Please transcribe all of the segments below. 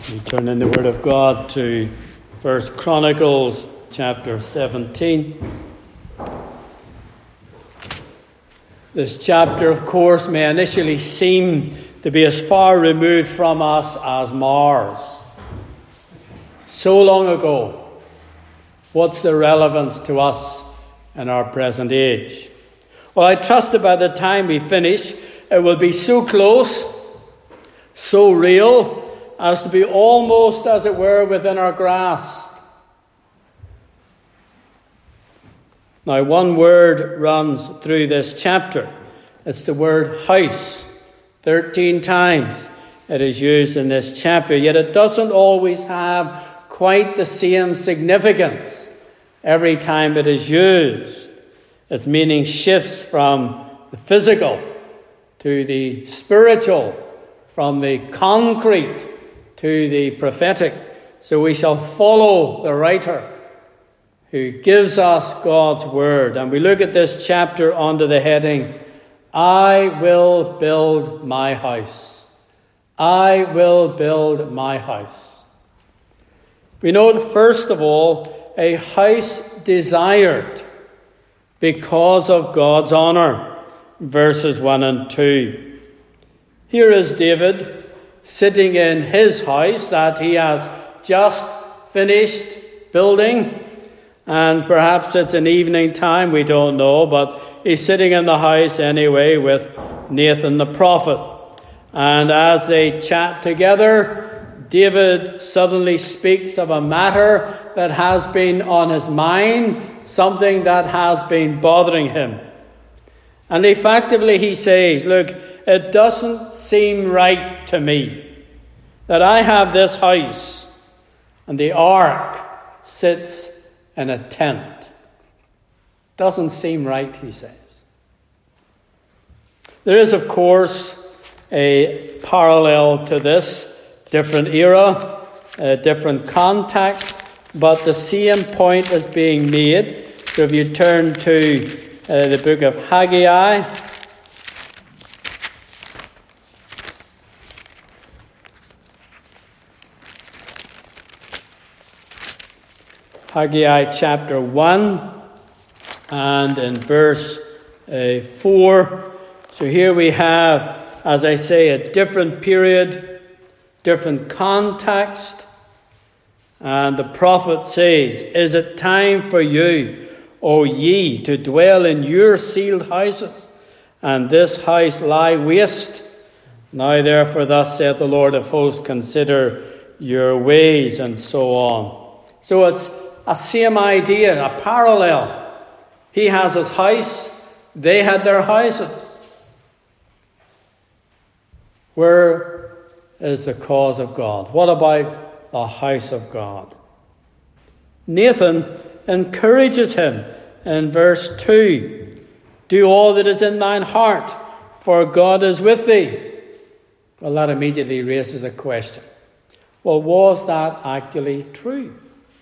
We turn in the Word of God to 1 Chronicles chapter 17. This chapter, of course, may initially seem to be as far removed from us as Mars. So long ago, what's the relevance to us in our present age? Well, I trust that by the time we finish, it will be so close, so real, as to be almost, as it were, within our grasp. Now, one word runs through this chapter. It's the word house. 13 times it is used in this chapter, yet it doesn't always have quite the same significance every time it is used. Its meaning shifts from the physical to the spiritual, from the concrete to the prophetic. So we shall follow the writer who gives us God's word. And we look at this chapter under the heading, I will build my house. I will build my house. We note, first of all, a house desired because of God's honor. Verses 1 and 2. Here is David sitting in his house that he has just finished building. And perhaps it's an evening time, we don't know, but he's sitting in the house anyway with Nathan the prophet. And as they chat together, David suddenly speaks of a matter that has been on his mind, something that has been bothering him. And effectively he says, look, it doesn't seem right to me that I have this house and the ark sits in a tent. Doesn't seem right, he says. There is, of course, a parallel to this, different era, different context, but the same point is being made. So if you turn to the book of Haggai, Haggai chapter 1 and in verse 4. So here we have, as I say, a different period, different context. And the prophet says, is it time for you, O ye, to dwell in your sealed houses, and this house lie waste? Now therefore thus saith the Lord of hosts, consider your ways, and so on. So it's a same idea, a parallel. He has his house, they had their houses. Where is the cause of God? What about the house of God? Nathan encourages him in verse 2. Do all that is in thine heart, for God is with thee. Well, that immediately raises a question. Well, was that actually true?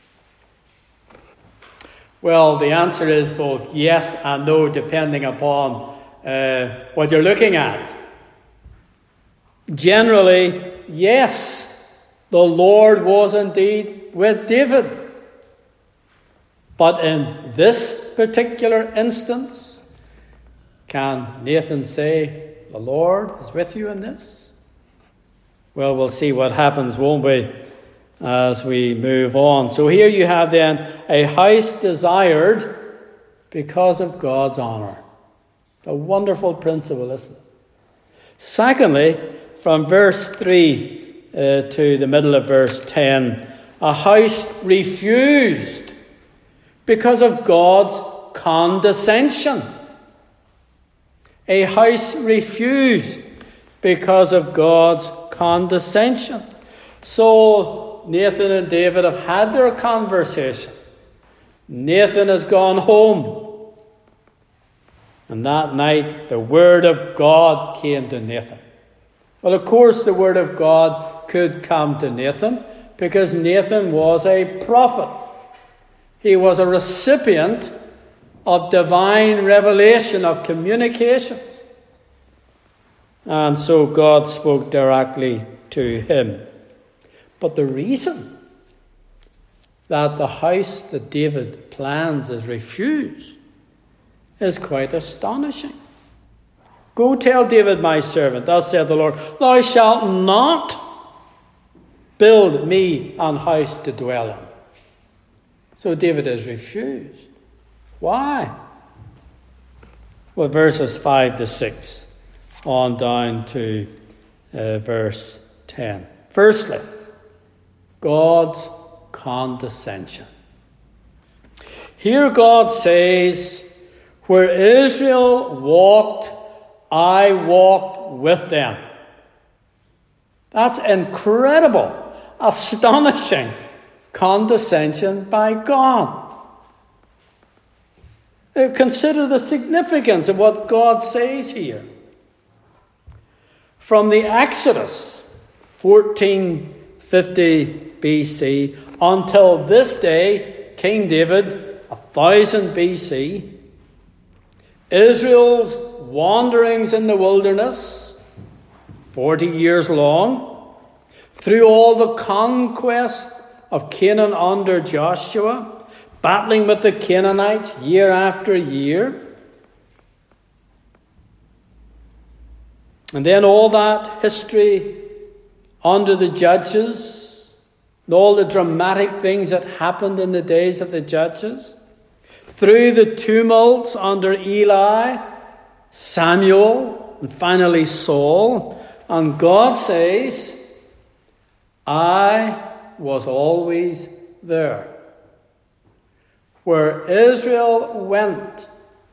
Well, the answer is both yes and no, depending upon what you're looking at. Generally, yes, the Lord was indeed with David. But in this particular instance, can Nathan say, the Lord is with you in this? Well, we'll see what happens, won't we, as we move on. So here you have then a house desired because of God's honor. A wonderful principle, isn't it? Secondly, from verse 3 to the middle of verse 10, a house refused because of God's condescension. A house refused because of God's condescension. So Nathan and David have had their conversation. Nathan has gone home. And that night, the word of God came to Nathan. Well, of course, the word of God could come to Nathan because Nathan was a prophet. He was a recipient of divine revelation, of communications. And so God spoke directly to him. But the reason that the house that David plans is refused is quite astonishing. Go tell David my servant, thus saith the Lord, thou shalt not build me an house to dwell in. So David is refused. Why? Well, verses 5 to 6 on down to verse 10. Firstly, God's condescension. Here God says, where Israel walked, I walked with them. That's incredible, astonishing condescension by God. Consider the significance of what God says here. From the Exodus, 1450 BC, until this day, King David, 1000 BC, Israel's wanderings in the wilderness, 40 years long, through all the conquest of Canaan under Joshua, battling with the Canaanites year after year. And then all that history under the judges, and all the dramatic things that happened in the days of the judges, through the tumults under Eli, Samuel, and finally Saul. And God says, I was always there. Where Israel went,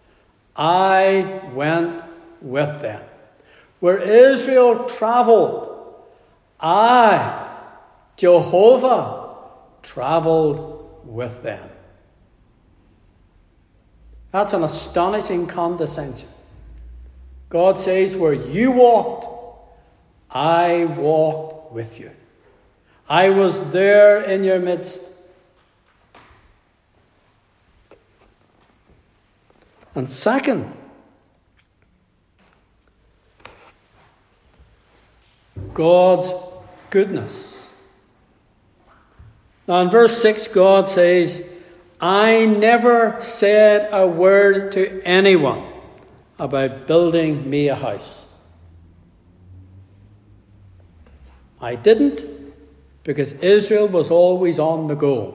I went with them. Where Israel traveled, I, Jehovah, traveled with them. That's an astonishing condescension. God says, where you walked, I walked with you. I was there in your midst. And second, God's goodness. Now in verse 6, God says, I never said a word to anyone about building me a house. I didn't, because Israel was always on the go.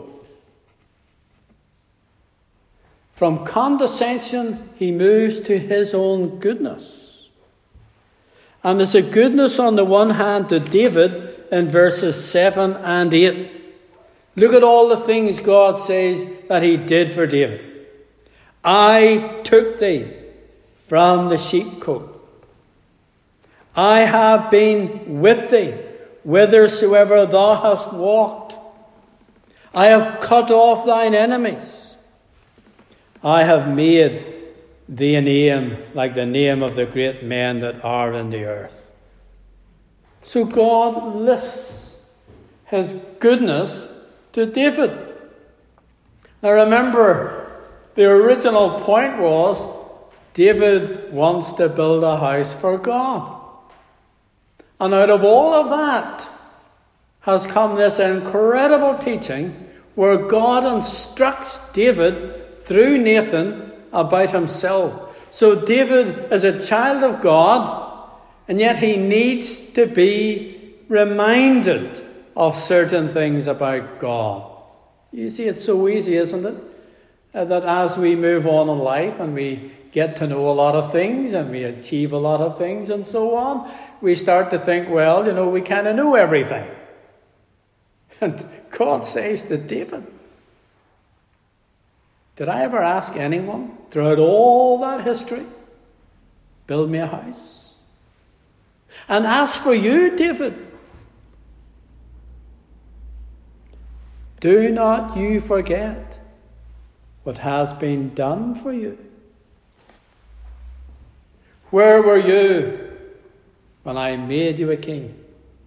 From condescension, he moves to his own goodness. And there's a goodness on the one hand to David in verses 7 and 8. Look at all the things God says that he did for David. I took thee from the sheepcote. I have been with thee whithersoever thou hast walked. I have cut off thine enemies. I have made thee a name like the name of the great men that are in the earth. So God lists his goodness to David. Now remember, the original point was David wants to build a house for God. And out of all of that has come this incredible teaching where God instructs David through Nathan about himself. So David is a child of God, and yet he needs to be reminded of certain things about God. You see, it's so easy, isn't it? That as we move on in life and we get to know a lot of things and we achieve a lot of things and so on, we start to think, well, we kind of know everything. And God says to David, did I ever ask anyone throughout all that history, build me a house? And as for you, David, do not you forget what has been done for you. Where were you when I made you a king?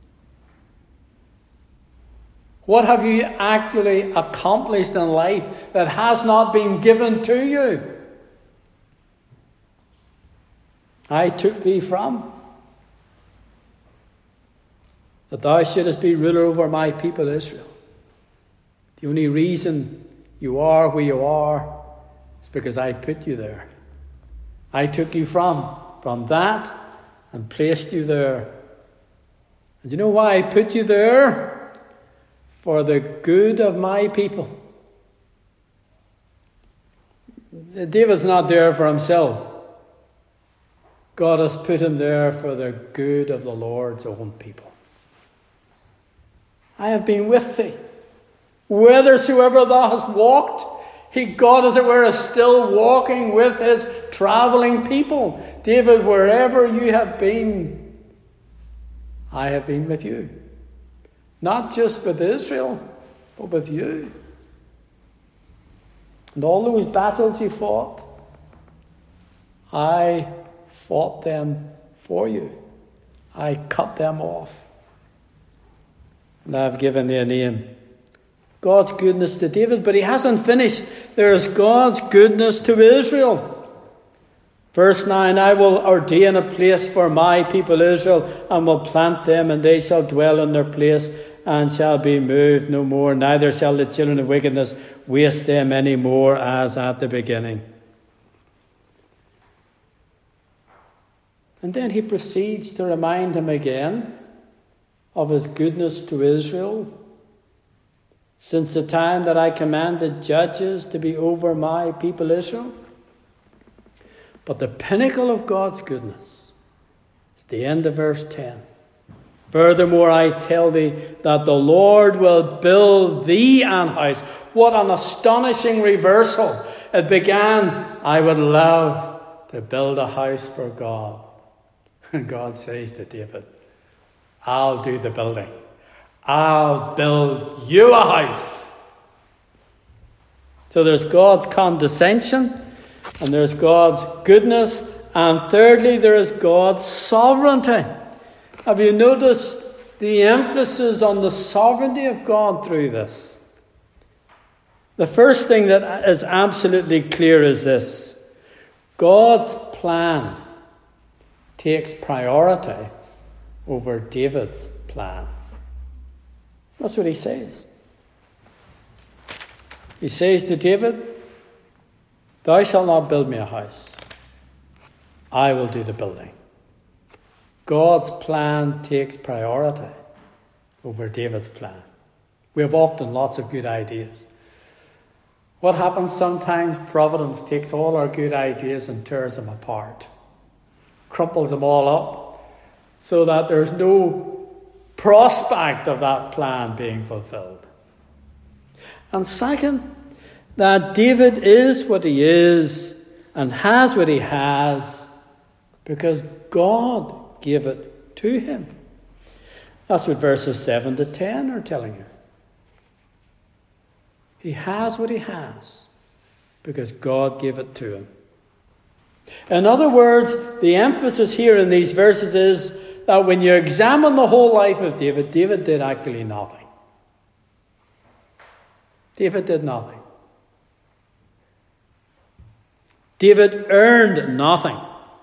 What have you actually accomplished in life that has not been given to you? I took thee from. that thou shouldest be ruler over my people Israel. The only reason you are where you are is because I put you there. I took you from that and placed you there. And you know why I put you there? For the good of my people. David's not there for himself. God has put him there for the good of the Lord's own people. I have been with thee. Whithersoever thou hast walked, God, as it were, is still walking with his travelling people. David, wherever you have been, I have been with you. Not just with Israel, but with you. And all those battles you fought, I fought them for you. I cut them off. And I've given thee a name. God's goodness to David, but he hasn't finished. There is God's goodness to Israel. Verse 9, I will ordain a place for my people Israel, and will plant them, and they shall dwell in their place, and shall be moved no more. Neither shall the children of wickedness waste them any more, as at the beginning. And then he proceeds to remind him again of his goodness to Israel. Since the time that I commanded judges to be over my people Israel. But the pinnacle of God's goodness is the end of verse 10. Furthermore, I tell thee that the Lord will build thee an house. What an astonishing reversal. It began, I would love to build a house for God. And God says to David, I'll do the building. I'll build you a house. So there's God's condescension, and there's God's goodness, and thirdly, there is God's sovereignty. Have you noticed the emphasis on the sovereignty of God through this? The first thing that is absolutely clear is this: God's plan takes priority over David's plan. That's what he says. He says to David, thou shalt not build me a house. I will do the building. God's plan takes priority over David's plan. We have often lots of good ideas. What happens sometimes? Providence takes all our good ideas and tears them apart. Crumples them all up so that there's no prospect of that plan being fulfilled. And second, that David is what he is and has what he has because God gave it to him. That's what verses 7 to 10 are telling you. He has what he has because God gave it to him. In other words, the emphasis here in these verses is that when you examine the whole life of David, David did actually nothing. David did nothing. David earned nothing.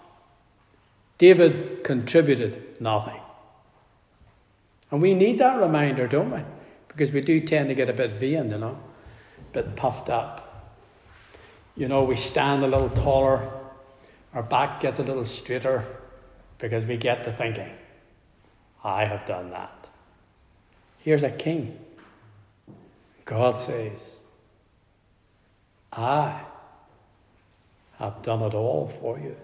David contributed nothing. And we need that reminder, don't we? Because we do tend to get a bit vain, a bit puffed up. We stand a little taller. Our back gets a little straighter because we get to thinking, I have done that. Here's a king. God says, I have done it all for you.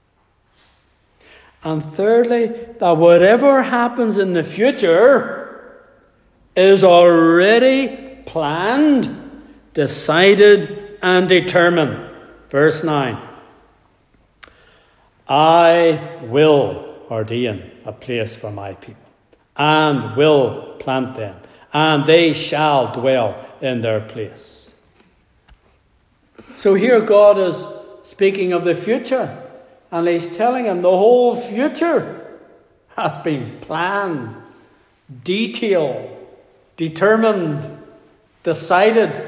And thirdly, that whatever happens in the future is already planned, decided, and determined. Verse 9. I will ordain a place for my people, and will plant them, and they shall dwell in their place. So here God is speaking of the future, and he's telling him the whole future has been planned, detailed, determined, decided.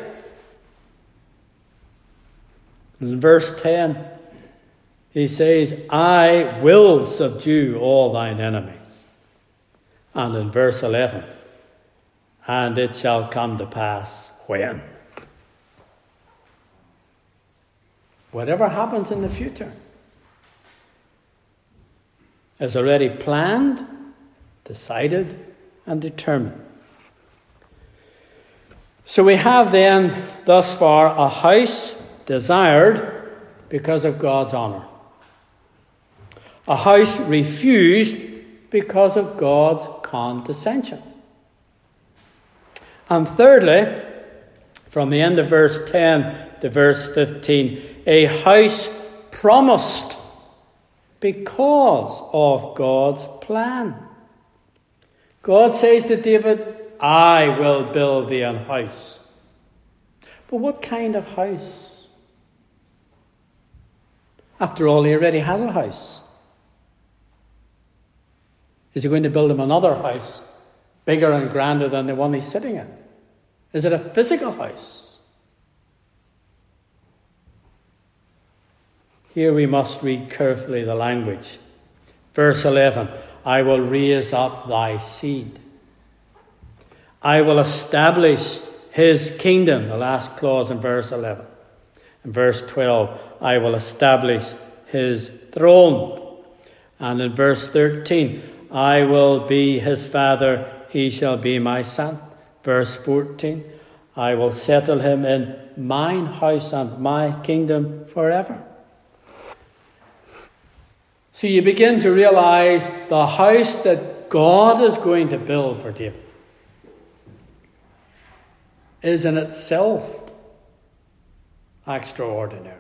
In verse 10, he says, I will subdue all thine enemies, And in verse 11, and it shall come to pass when? Whatever happens in the future is already planned, decided, and determined. So we have then, thus far, a house desired because of God's honour. A house refused because of God's condescension. And thirdly, from the end of verse 10 to verse 15, a house promised because of God's plan. God says to David, I will build thee an house. But what kind of house? After all, he already has a house. Is he going to build him another house, bigger and grander than the one he's sitting in? Is it a physical house? Here we must read carefully the language. Verse 11, I will raise up thy seed. I will establish his kingdom, the last clause in verse 11. In verse 12, I will establish his throne. And in verse 13, I will be his father, he shall be my son. Verse 14, I will settle him in mine house and my kingdom forever. So you begin to realize the house that God is going to build for David is in itself extraordinary.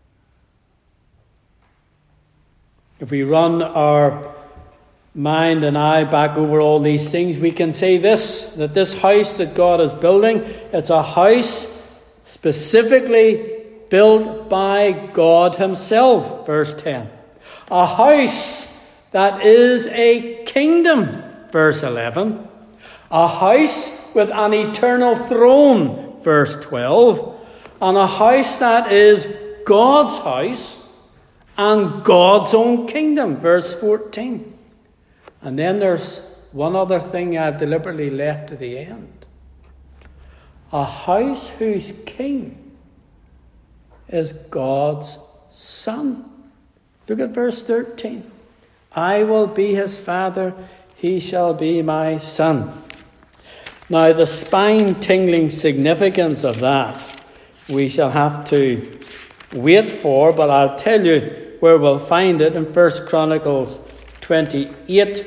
If we run our mind and eye back over all these things, we can say this, that this house that God is building, it's a house specifically built by God himself. Verse 10. A house that is a kingdom. Verse 11. A house with an eternal throne. Verse 12. And a house that is God's house and God's own kingdom. Verse 14. And then there's one other thing I've deliberately left to the end. A house whose king is God's son. Look at verse 13. I will be his father, he shall be my son. Now the spine-tingling significance of that we shall have to wait for, but I'll tell you where we'll find it in 1 Chronicles 28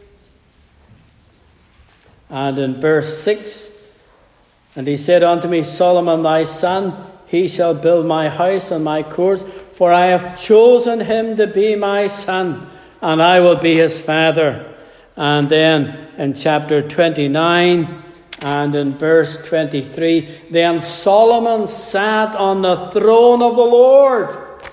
and in verse 6. And he said unto me, Solomon thy son, he shall build my house and my courts, for I have chosen him to be my son, and I will be his father. And then in chapter 29 and in verse 23, then Solomon sat on the throne of the Lord.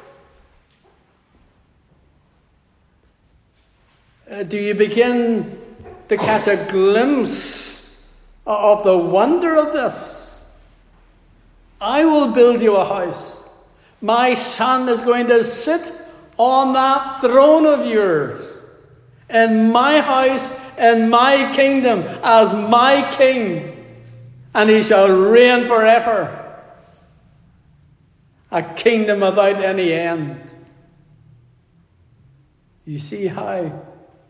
Do you begin to catch a glimpse of the wonder of this? I will build you a house. My son is going to sit on that throne of yours in my house, in my kingdom, as my king, and he shall reign forever. A kingdom without any end. You see how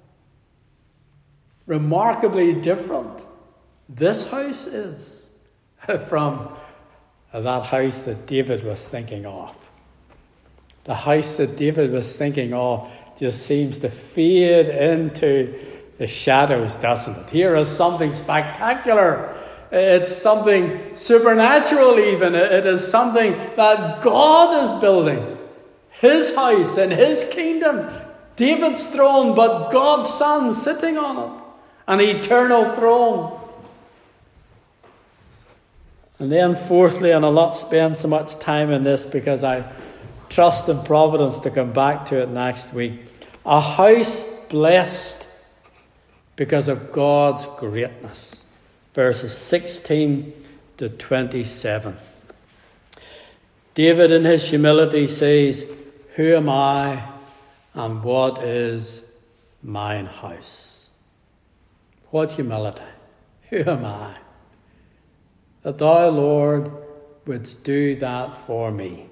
remarkably different this house is from that house that David was thinking of. The house that David was thinking of just seems to fade into the shadows, doesn't it? Here is something spectacular. It's something supernatural even. It is something that God is building. His house and his kingdom. David's throne, but God's son sitting on it. An eternal throne. And then fourthly, and I'll not spend so much time in this because I trust in providence to come back to it next week. A house blessed because of God's greatness. Verses 16 to 27. David in his humility says, who am I and what is mine house? What humility. Who am I? That thou, Lord, wouldst do that for me.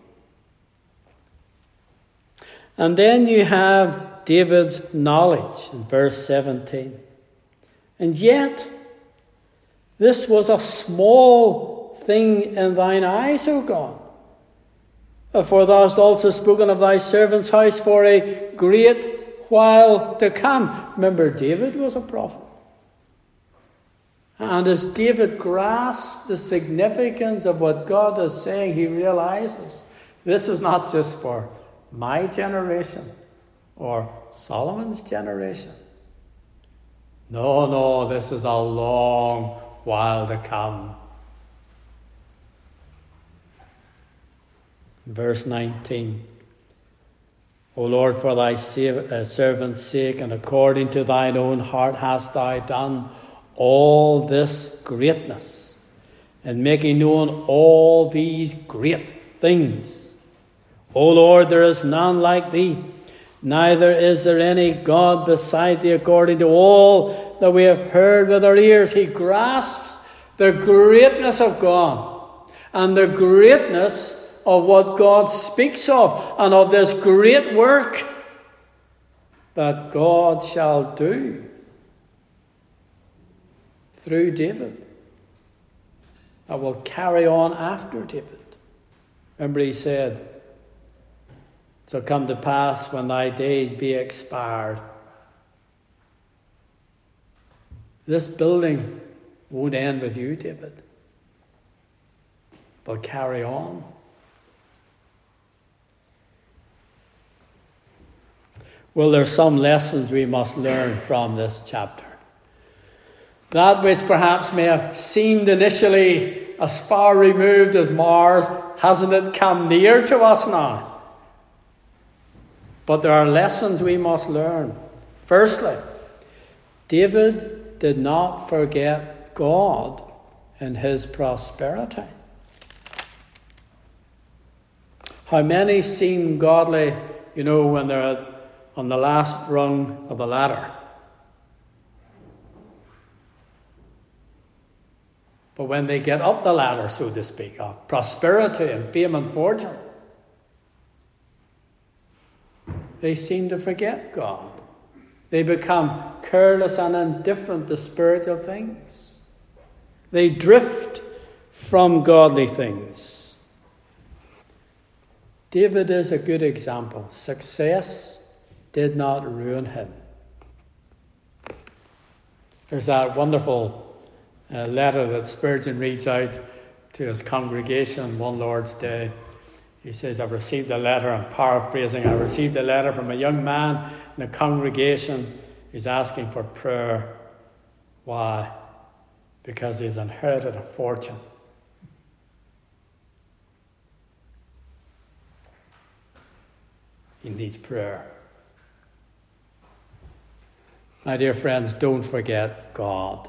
And then you have David's knowledge in verse 17. And yet, this was a small thing in thine eyes, O God. For thou hast also spoken of thy servant's house for a great while to come. Remember, David was a prophet. And as David grasped the significance of what God is saying, he realizes this is not just for my generation or Solomon's generation. No, this is a long while to come. Verse 19. O Lord, for thy servant's sake, and according to thine own heart hast thou done all this greatness, and making known all these great things. O Lord, there is none like thee, neither is there any God beside thee, according to all that we have heard with our ears. He grasps the greatness of God and the greatness of what God speaks of, and of this great work that God shall do through David, that will carry on after David. Remember, he said, it shall come to pass when thy days be expired. This building won't end with you, David, but carry on. Well, there's some lessons we must learn from this chapter. That which perhaps may have seemed initially as far removed as Mars, hasn't it come near to us now? But there are lessons we must learn. Firstly, David did not forget God in his prosperity. How many seem godly, when they're on the last rung of the ladder? But when they get up the ladder, so to speak, of prosperity and fame and fortune, they seem to forget God. They become careless and indifferent to spiritual things. They drift from godly things. David is a good example. Success did not ruin him. There's that wonderful letter that Spurgeon reads out to his congregation one Lord's Day. He says, I've received a letter, I'm paraphrasing, I received a letter from a young man in the congregation who's asking for prayer. Why? Because he's inherited a fortune. He needs prayer. My dear friends, don't forget God.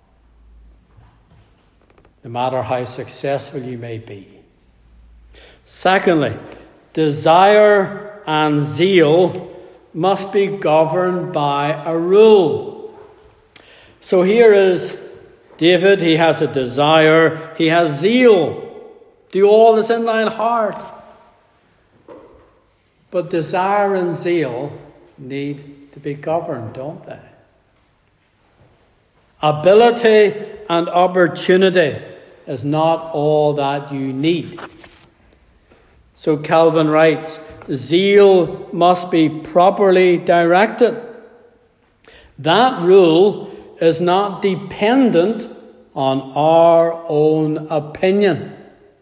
No matter how successful you may be. Secondly, desire and zeal must be governed by a rule. So here is David. He has a desire. He has zeal. Do all that's in thine heart. But desire and zeal need to be governed, don't they? Ability and opportunity is not all that you need. So Calvin writes, zeal must be properly directed. That rule is not dependent on our own opinion.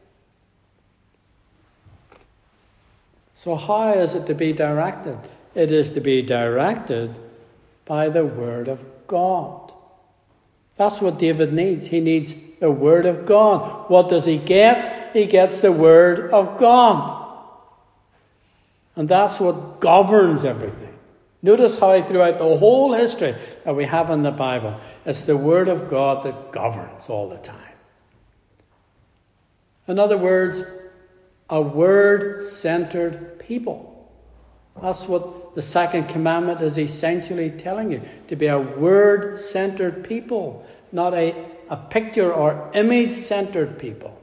So how is it to be directed? It is to be directed by the Word of God. That's what David needs. He needs the Word of God. What does he get? He gets the Word of God. And that's what governs everything. Notice how throughout the whole history that we have in the Bible, it's the Word of God that governs all the time. In other words, a Word-centered people. That's what the second commandment is essentially telling you. To be a word-centered people, not a picture or image-centered people.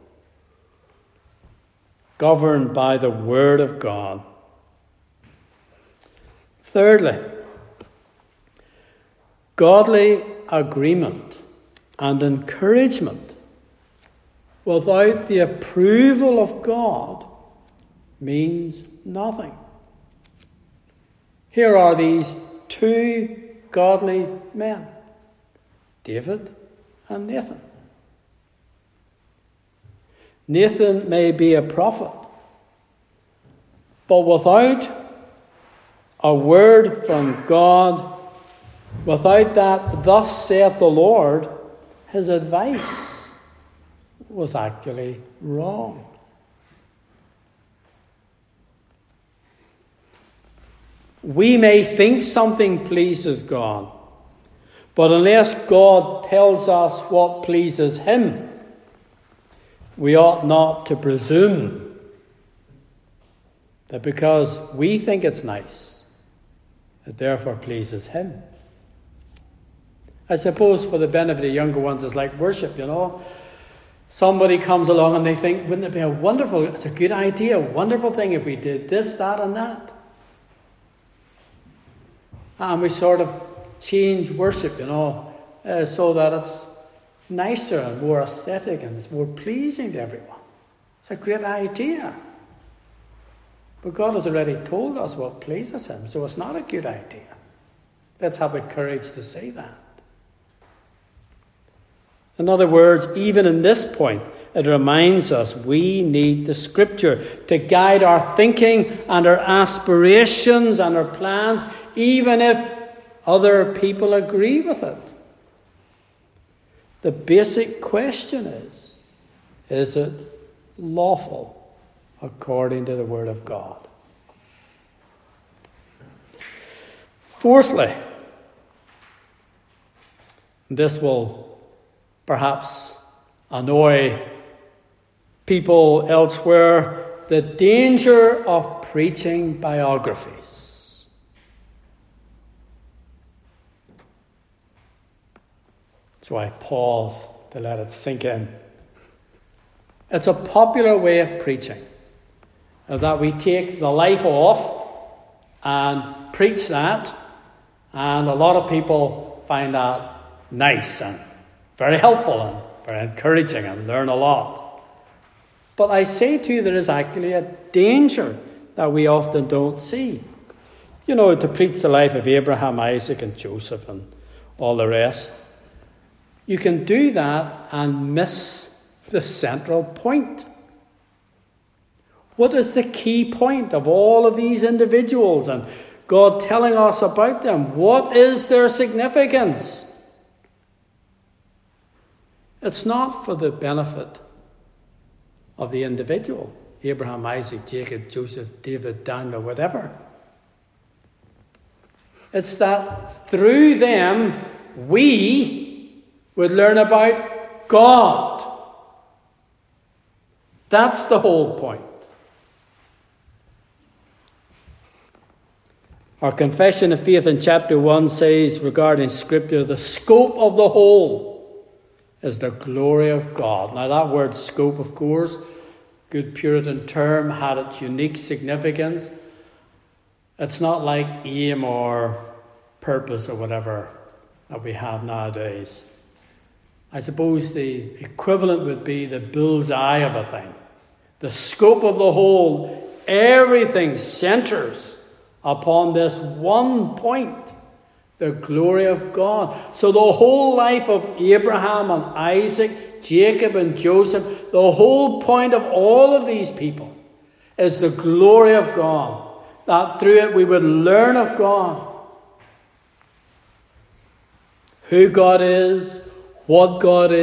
Governed by the Word of God. Thirdly, godly agreement and encouragement without the approval of God means nothing. Here are these two godly men, David and Nathan. Nathan may be a prophet, but without a word from God, without that, thus saith the Lord, his advice was actually wrong. We may think something pleases God, but unless God tells us what pleases him, we ought not to presume that because we think it's nice, it therefore pleases him. I suppose for the benefit of younger ones, it's like worship, Somebody comes along and they think, wouldn't it be it's a good idea, a wonderful thing if we did this, that, and that. And we sort of change worship, so that it's nicer and more aesthetic and it's more pleasing to everyone. It's a great idea. But God has already told us what pleases him, so it's not a good idea. Let's have the courage to say that. In other words, even in this point, it reminds us we need the Scripture to guide our thinking and our aspirations and our plans, even if other people agree with it. The basic question is it lawful according to the Word of God? Fourthly, this will perhaps annoy people elsewhere, the danger of preaching biographies. So I pause to let it sink in. It's a popular way of preaching, that we take the life off and preach that, and a lot of people find that nice and very helpful and very encouraging and learn a lot. But I say to you, there is actually a danger that we often don't see. To preach the life of Abraham, Isaac, and Joseph and all the rest. You can do that and miss the central point. What is the key point of all of these individuals and God telling us about them? What is their significance? It's not for the benefit of the individual, Abraham, Isaac, Jacob, Joseph, David, Daniel, whatever. It's that through them we would learn about God. That's the whole point. Our confession of faith in chapter 1 says regarding Scripture, the scope of the whole is the glory of God. Now that word scope, of course, good Puritan term, had its unique significance. It's not like aim or purpose or whatever that we have nowadays. I suppose the equivalent would be the bullseye of a thing. The scope of the whole, everything centers upon this one point. The glory of God. So the whole life of Abraham and Isaac, Jacob and Joseph, the whole point of all of these people is the glory of God. That through it we would learn of God. Who God is, what God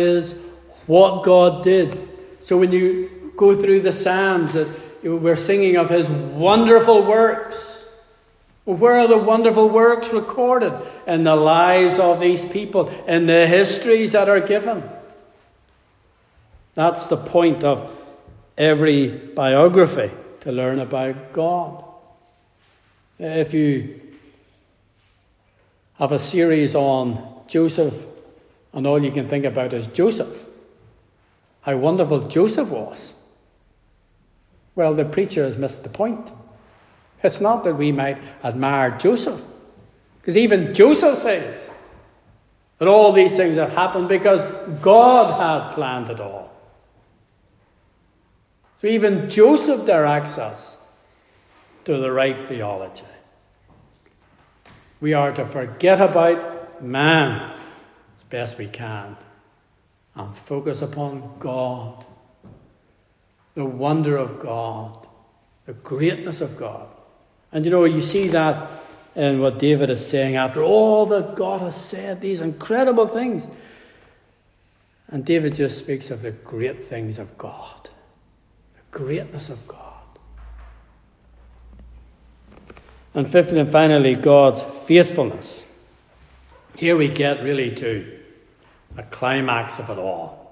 did. So when you go through the Psalms, we're singing of his wonderful works. Where are the wonderful works recorded? In the lives of these people, in the histories that are given. That's the point of every biography, to learn about God. If you have a series on Joseph and all you can think about is Joseph, how wonderful Joseph was, well, the preacher has missed the point. It's not that we might admire Joseph, because even Joseph says that all these things have happened because God had planned it all. So even Joseph directs us to the right theology. We are to forget about man as best we can and focus upon God, the wonder of God, the greatness of God. And you see that in what David is saying after all that God has said, these incredible things. And David just speaks of the great things of God, the greatness of God. And fifthly and finally, God's faithfulness. Here we get really to the climax of it all.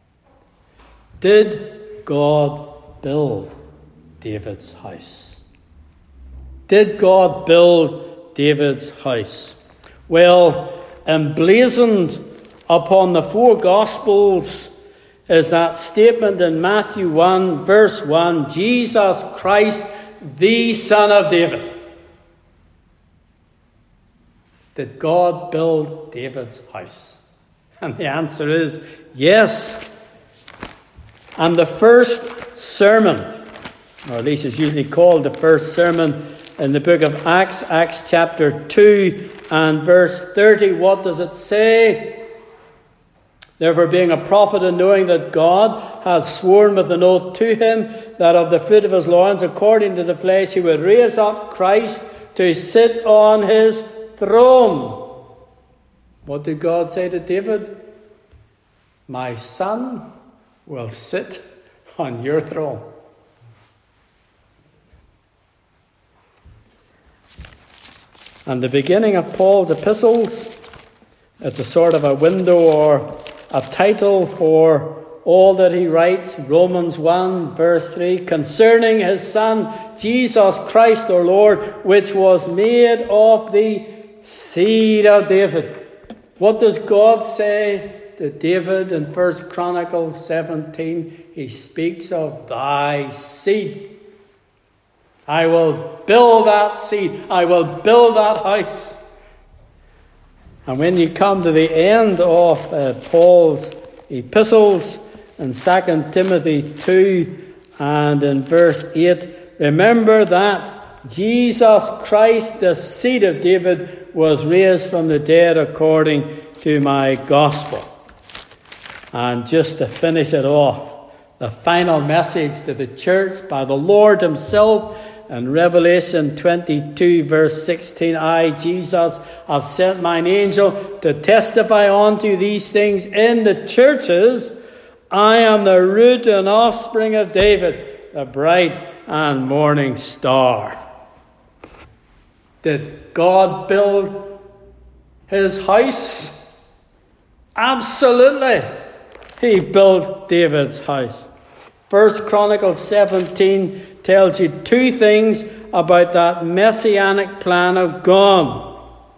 Did God build David's house? Did God build David's house? Well, emblazoned upon the four Gospels is that statement in Matthew 1, verse 1, Jesus Christ, the Son of David. Did God build David's house? And the answer is yes. And the first sermon, or at least it's usually called the first sermon in the book of Acts, Acts chapter 2 and verse 30, what does it say? Therefore, being a prophet and knowing that God had sworn with an oath to him that of the fruit of his loins, according to the flesh, he would raise up Christ to sit on his throne. What did God say to David? My son will sit on your throne. And the beginning of Paul's epistles, it's a sort of a window or a title for all that he writes. Romans 1 verse 3, concerning his Son, Jesus Christ our Lord, which was made of the seed of David. What does God say to David in 1 Chronicles 17? He speaks of thy seed. I will build that seed. I will build that house. And when you come to the end of Paul's epistles in 2 Timothy 2 and in verse 8, remember that Jesus Christ, the seed of David, was raised from the dead according to my gospel. And just to finish it off, the final message to the church by the Lord himself in Revelation 22 verse 16, I, Jesus, have sent mine angel to testify unto these things in the churches. I am the root and offspring of David, the bright and morning star. Did God build his house? Absolutely. He built David's house. 1 Chronicles 17 tells you two things about that messianic plan of God.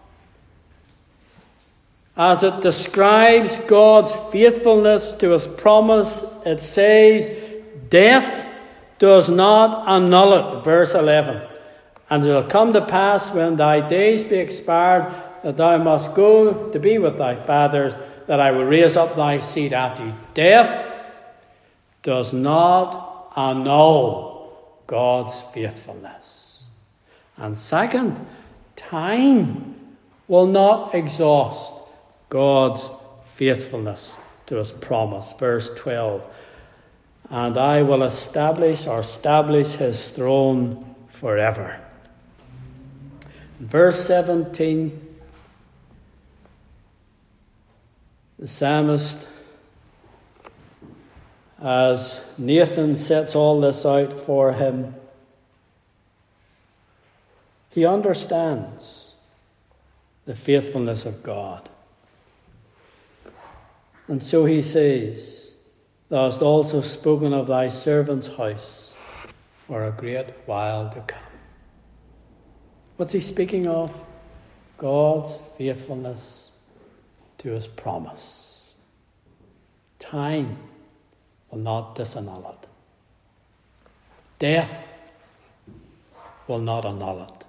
As it describes God's faithfulness to his promise, it says, death does not annul it. Verse 11. And it will come to pass when thy days be expired, that thou must go to be with thy fathers, that I will raise up thy seed after you. Death does not annul God's faithfulness. And second, time will not exhaust God's faithfulness to his promise. Verse 12. And I will establish his throne forever. Verse 17, the psalmist, as Nathan sets all this out for him, he understands the faithfulness of God. And so he says, thou hast also spoken of thy servant's house for a great while to come. What's he speaking of? God's faithfulness to his promise. Time will not disannul it. Death will not annul it.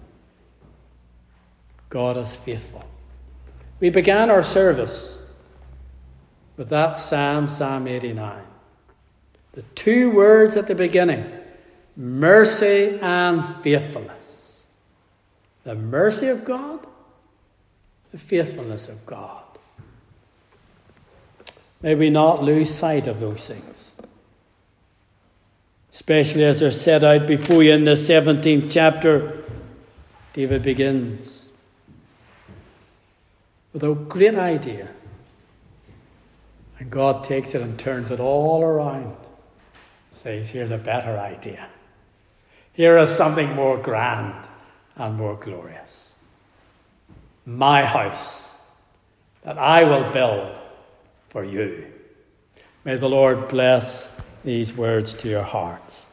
God is faithful. We began our service with that Psalm 89. The two words at the beginning, mercy and faithfulness. The mercy of God, the faithfulness of God. May we not lose sight of those things. Especially as they're set out before you in the 17th chapter. David begins with a great idea. And God takes it and turns it all around. Says, here's a better idea. Here is something more grand and more glorious. My house that I will build for you. May the Lord bless these words to your hearts.